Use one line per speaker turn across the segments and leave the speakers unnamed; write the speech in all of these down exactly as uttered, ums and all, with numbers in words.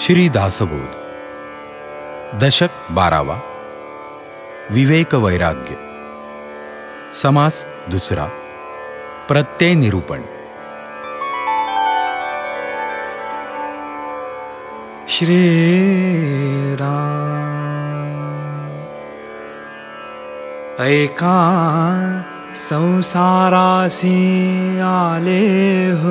श्री दासबोध दशक बारावा विवेक वैराग्य समास दुसरा प्रत्यय निरूपण।
श्री राम ऐका संसारासी आले हो,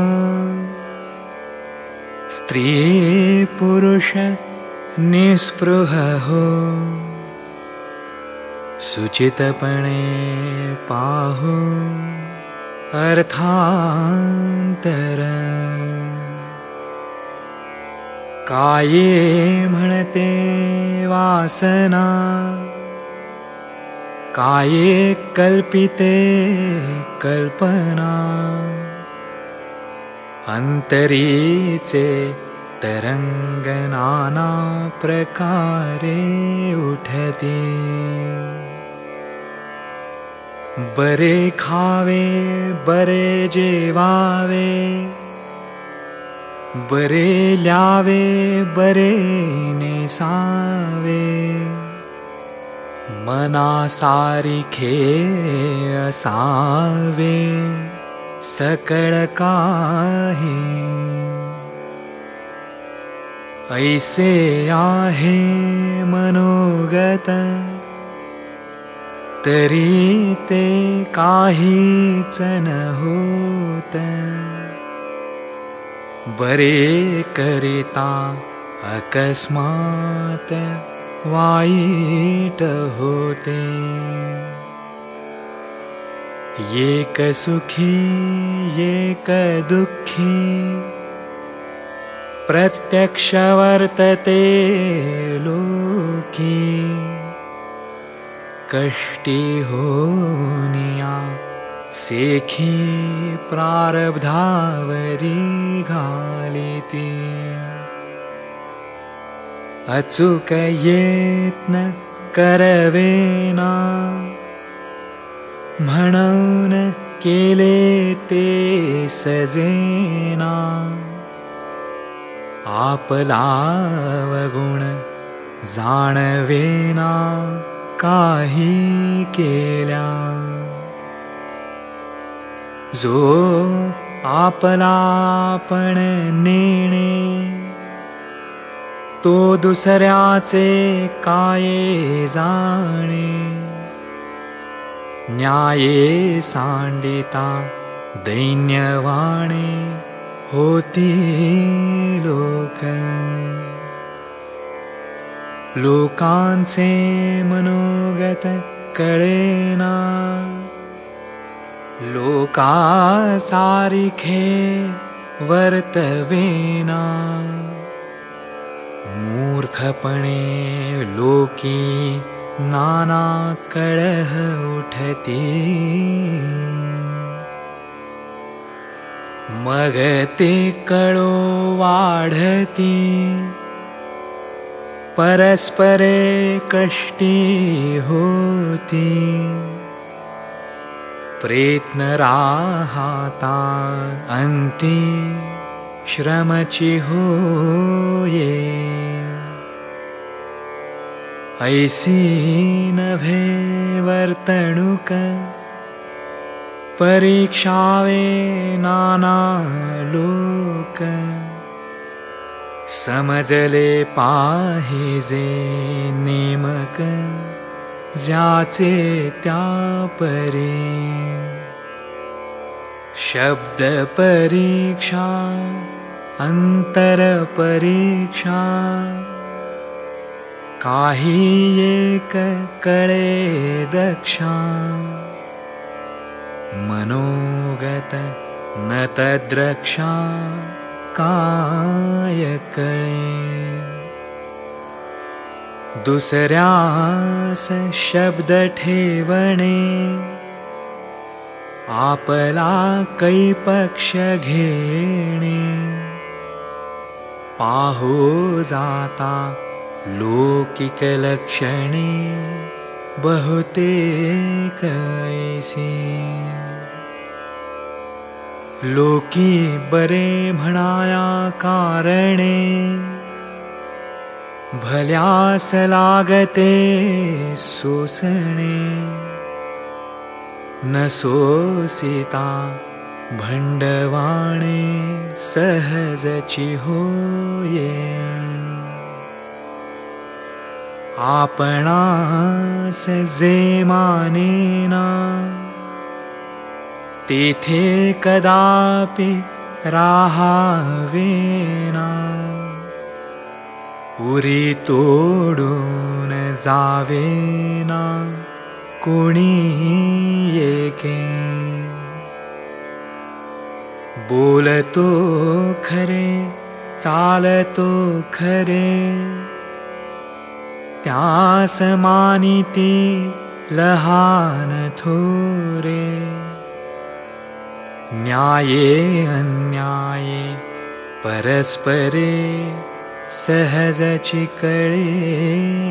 स्त्री पुरुष निस्पृह हो, सुचितपणे पाहू अर्थांतर। काये म्हणते वासना, काये कल्पिते कल्पना, अंतरीचे तरंग नाना प्रकारे उठते। बरे खावे बरे जेवावे, बरे ल्यावे बरे नेसावे, मना सारिखे असावे सकळ काही। ऐसे आहे मनोगत, तरी ते काहीच न होत। बरे करिता अकस्मात वाईट होते। एक सुखी एक दुःखी, प्रत्यक्ष वर्तते लोकी। कष्टी होनिया सेखी प्रारब्धावरी घालिती। अचूक यत्न करवेना, म्हणून केले ते सजेना। आपला अवगुण जाणवेना, काही केल्या। जो आपला आपण नेणे, तो दुसऱ्याचे काये जाणे। न्याये सांडिता दैन्यवाणे, होती लोक। लोकांचे मनोगत कळेना, लोका सारिखे वर्तवेना। मूर्खपणे लोकी नाना कलह उठती। मग ते कळो वाढती, परस्परे कष्टी होती। प्रयत्न राहता अंती, श्रमची होये। ऐसी नभे वर्तणूक, परीक्षावे नाना लोक। समजले पाहिजे नेमक, ज्याचे त्या परी। शब्द परीक्षा अंतर परीक्षा, काही एक कळे दक्षा। मनोगत न तद्रक्षा, काय कळे। दुसऱ्यास शब्द ठेवणे, आपला कै पक्ष घेणे। पाहू जाता लौकिक लक्षणे, बहुतेक ऐसी। लोकी बरे म्हणाया कारणे भल्यास लागते सोसणे न सोसिता भंडवाणे सहजची होये आपणास जे मानेना तेथे कदापि राहावेना उरी तोडून जावेना कोणी एके बोलतो खरे चालतो खरे त्यास मानिती लहान थोरे न्याये अन्याये परस्परे सहजची कळे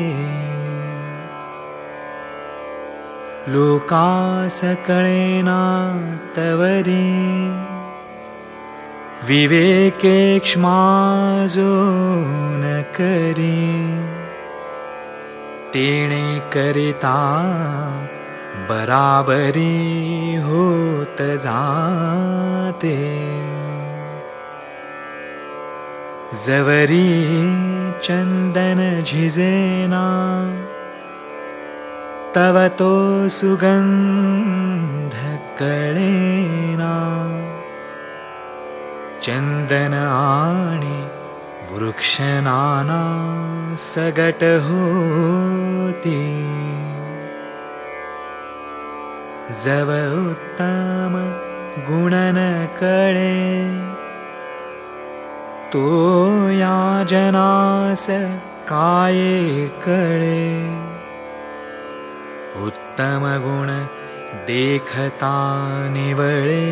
लोकास कळेना तवरी विवेके क्ष्माजो न करी तेणे करिता बराबरी होत जाते जवरी चंदन झिजेना तव तो सुगंध कळेना चंदन आणि वृक्ष नाना सगट होती जव उत्तम गुणन कळे तो या जनास काये कळे उत्तम गुण देखता निवळे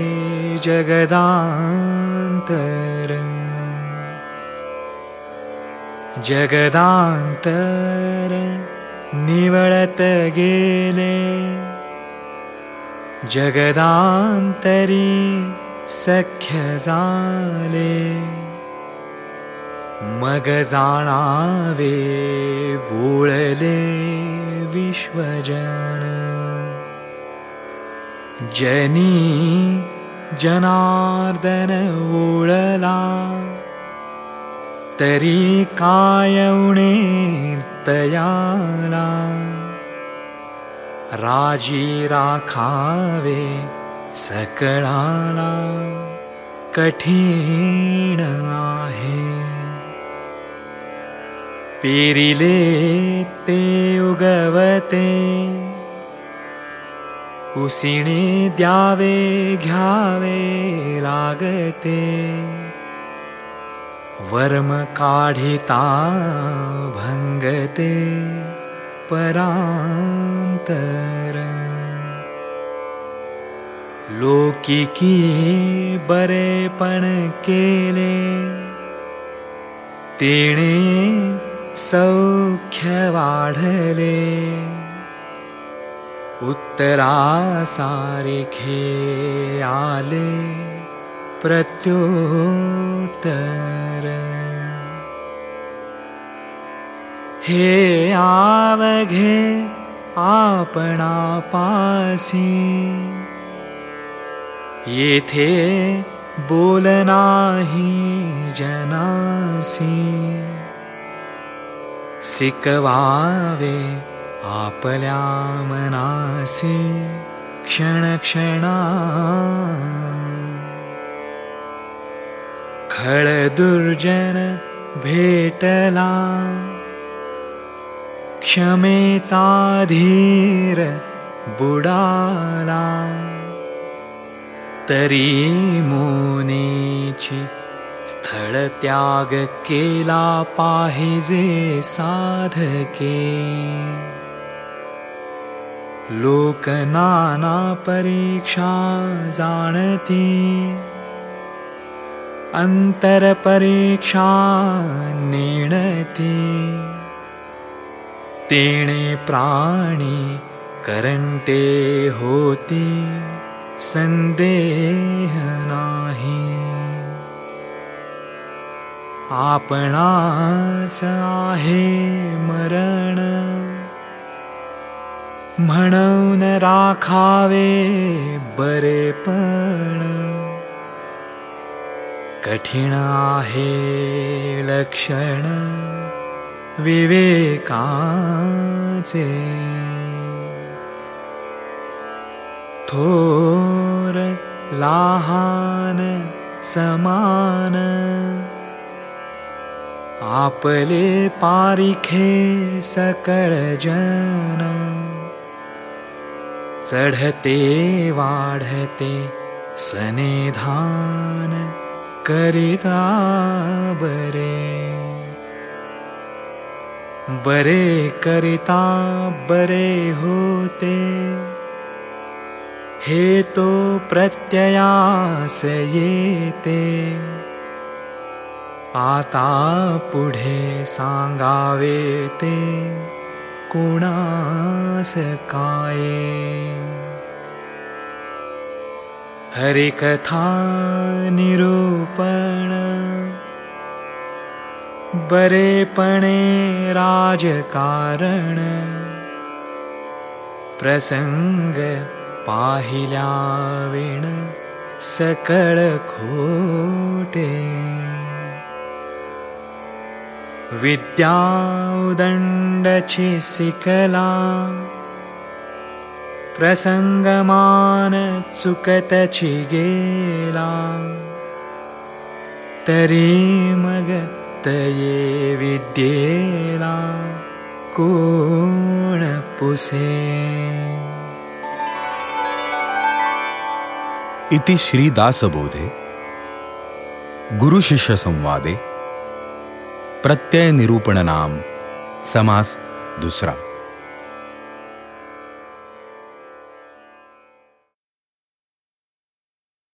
जगदांतर जगदांतर निवळत गेले जगदांतरी सख्य झाले मग जाणावे वोळले विश्वजन जनी जनार्दन वोळला तरी काय उणे तयाला राजी राखावे सकळाला कठीण आहे पेरिले ते उगवते उसिणे द्यावे घ्यावे लागते वर्म काढिता भंगते परांतर लोकिकी बरेपण केले तेणे सौख्य वाढले उत्तरा सारेखे आले प्रत्युत्तर हे आवघे आपणापासी येथे बोलनाही जनासी सिकवावे आपल्या मनासी क्षण क्षणा खळ दुर्जन भेटला क्षमेचा धीर बुडाला तरी मोनेची स्थळ त्याग केला पाहिजे साधके लोक नाना परीक्षा जाणती अंतर परीक्षा नेणती तेणे प्राणी करंटे होती संदेह नाही आपणास आहे मरण, म्हणून राखावे बरेपण, कठीण आहे लक्षण विवेकाचे, थोर लहान समान, आपले पारिखे सकळ जन, चढते वाढते सनेधान करिता बरे, बरे करिता बरे होते, हे तो प्रत्ययास येते, आता पुढे सांगावे ते कुणास काये, हरिकथा निरूपण, बरेपणे राजकारण, प्रसंग पाहिल्या विण सकळ खोटे, विद्या उदंडची शिकला, प्रसंगमान चुकतची गेला, तरी मग तये विद्येला कोण पुसे.
इति श्री दासबोधे गुरु शिष्य संवादे प्रत्यय निरूपण नाम समास दुसरा.